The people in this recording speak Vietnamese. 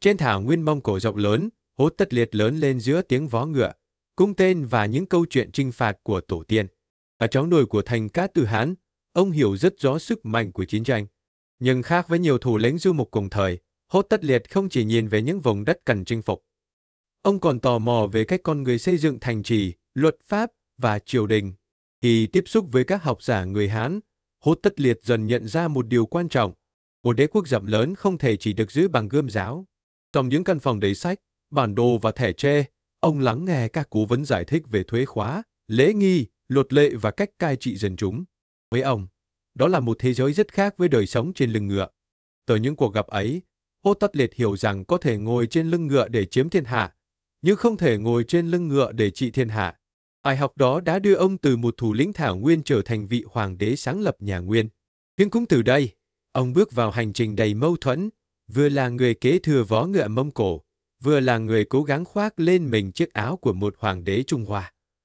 Trên thảo nguyên Mông Cổ rộng lớn, Hốt Tất Liệt lớn lên giữa tiếng vó ngựa, cung tên và những câu chuyện chinh phạt của tổ tiên. Ở trong nồi của thành Cát Tư Hán, ông hiểu rất rõ sức mạnh của chiến tranh. Nhưng khác với nhiều thủ lĩnh du mục cùng thời, Hốt Tất Liệt không chỉ nhìn về những vùng đất cần chinh phục. Ông còn tò mò về cách con người xây dựng thành trì, luật pháp và triều đình. Khi tiếp xúc với các học giả người Hán, Hốt Tất Liệt dần nhận ra một điều quan trọng. Một đế quốc rộng lớn không thể chỉ được giữ bằng gươm giáo. Trong những căn phòng đầy sách, bản đồ và thẻ tre, ông lắng nghe các cố vấn giải thích về thuế khóa, lễ nghi, luật lệ và cách cai trị dân chúng. Với ông, đó là một thế giới rất khác với đời sống trên lưng ngựa. Từ những cuộc gặp ấy, Hốt Tất Liệt hiểu rằng có thể ngồi trên lưng ngựa để chiếm thiên hạ, nhưng không thể ngồi trên lưng ngựa để trị thiên hạ. Bài học đó đã đưa ông từ một thủ lĩnh thảo nguyên trở thành vị hoàng đế sáng lập nhà Nguyên. Nhưng cũng từ đây, ông bước vào hành trình đầy mâu thuẫn, vừa là người kế thừa vó ngựa Mông Cổ, vừa là người cố gắng khoác lên mình chiếc áo của một hoàng đế Trung Hoa.